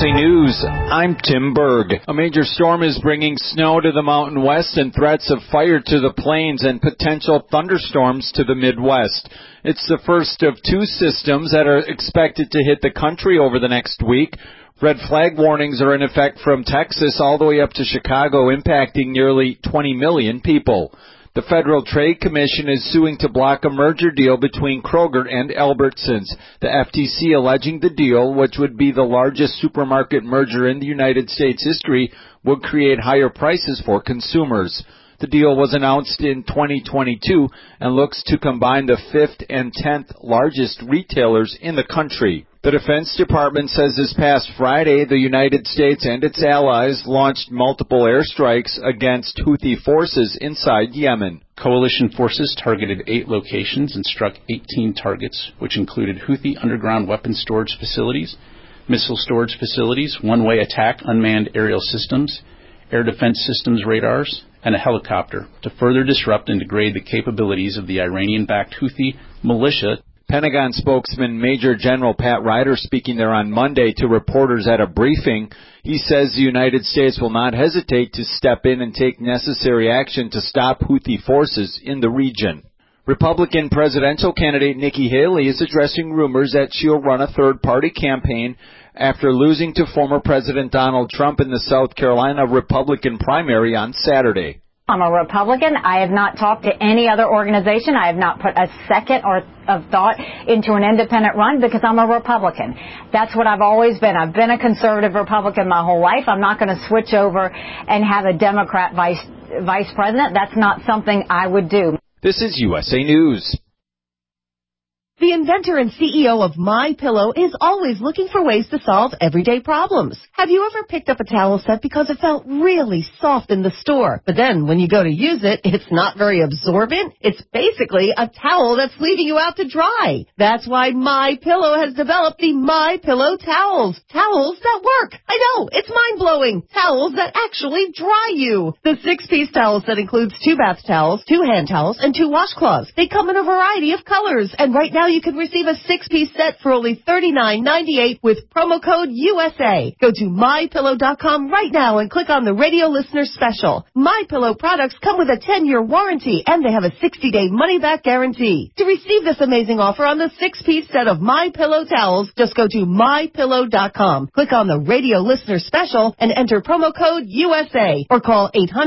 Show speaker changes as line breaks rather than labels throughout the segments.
USA News, I'm Tim Berg. A major storm is bringing snow to the Mountain West and threats of fire to the plains and potential thunderstorms to the Midwest. It's the first of two systems that are expected to hit the country over the next week. Red flag warnings are in effect from Texas all the way up to Chicago, impacting nearly 20 million people. The Federal Trade Commission is suing to block a merger deal between Kroger and Albertsons. The FTC alleging the deal, which would be the largest supermarket merger in the United States history, would create higher prices for consumers. The deal was announced in 2022 and looks to combine the 5th and 10th largest retailers in the country. The Defense Department says this past Friday the United States and its allies launched multiple airstrikes against Houthi forces inside Yemen.
Coalition forces targeted 8 locations and struck 18 targets, which included Houthi underground weapons storage facilities, missile storage facilities, one-way attack unmanned aerial systems, air defense systems radars, and a helicopter to further disrupt and degrade the capabilities of the Iranian-backed Houthi militia.
Pentagon spokesman Major General Pat Ryder speaking there on Monday to reporters at a briefing. He says the United States will not hesitate to step in and take necessary action to stop Houthi forces in the region. Republican presidential candidate Nikki Haley is addressing rumors that she'll run a third-party campaign after losing to former President Donald Trump in the South Carolina Republican primary on Saturday.
I'm a Republican. I have not talked to any other organization. I have not put a second of thought into an independent run because I'm a Republican. That's what I've always been. I've been a conservative Republican my whole life. I'm not going to switch over and have a Democrat vice president. That's not something I would do.
This is USA News.
The inventor and CEO of MyPillow is always looking for ways to solve everyday problems. Have you ever picked up a towel set because it felt really soft in the store, but then when you go to use it, it's not very absorbent? It's basically a towel that's leaving you out to dry. That's why MyPillow has developed the MyPillow towels. Towels that work. I know, it's mind-blowing. Towels that actually dry you. The 6-piece towel set includes 2 bath towels, 2 hand towels, and 2 washcloths. They come in a variety of colors, and right now you can receive a 6-piece set for only $39.98 with promo code USA. Go to MyPillow.com right now and click on the radio listener special. MyPillow products come with a 10-year warranty and they have a 60-day money-back guarantee. To receive this amazing offer on the 6-piece set of MyPillow towels, just go to MyPillow.com. Click on the radio listener special and enter promo code USA or call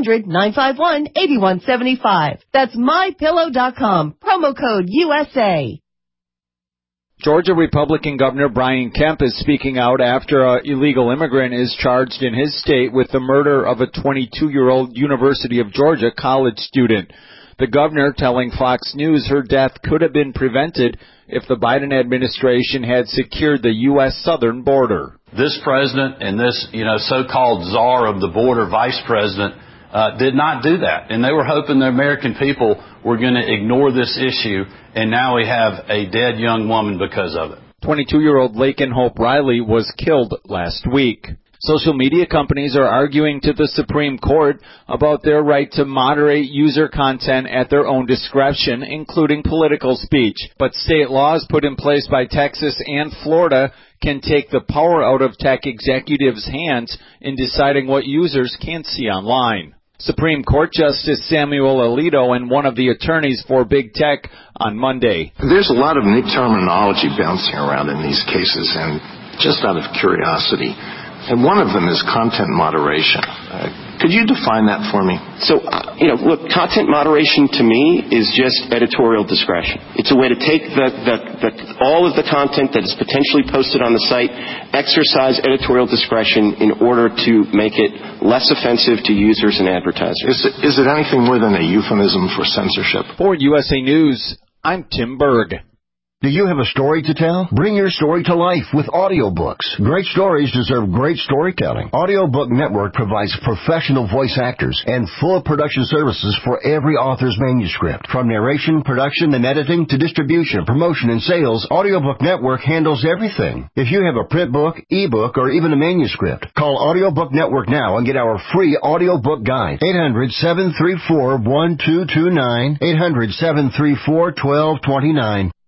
800-951-8175. That's MyPillow.com. Promo code USA.
Georgia Republican Governor Brian Kemp is speaking out after an illegal immigrant is charged in his state with the murder of a 22-year-old University of Georgia college student. The governor telling Fox News her death could have been prevented if the Biden administration had secured the U.S. southern border.
This president and this, so-called czar of the border, vice president, did not do that. And they were hoping the American people were going to ignore this issue, and now we have a dead young woman because of it.
22-year-old Laken Hope Riley was killed last week. Social media companies are arguing to the Supreme Court about their right to moderate user content at their own discretion, including political speech. But state laws put in place by Texas and Florida can take the power out of tech executives' hands in deciding what users can see online. Supreme Court Justice Samuel Alito and one of the attorneys for Big Tech on Monday.
There's a lot of new terminology bouncing around in these cases, and just out of curiosity, and one of them is content moderation. Could you define that for me?
So, look, content moderation to me is just editorial discretion. It's a way to take all of the content that is potentially posted on the site, exercise editorial discretion in order to make it less offensive to users and advertisers.
Is it anything more than a euphemism for censorship?
For USA News, I'm Tim Berg.
Do you have a story to tell? Bring your story to life with audiobooks. Great stories deserve great storytelling. Audiobook Network provides professional voice actors and full production services for every author's manuscript. From narration, production, and editing to distribution, promotion, and sales, Audiobook Network handles everything. If you have a print book, ebook, or even a manuscript, call Audiobook Network now and get our free audiobook guide. 800-734-1229. 800-734-1229.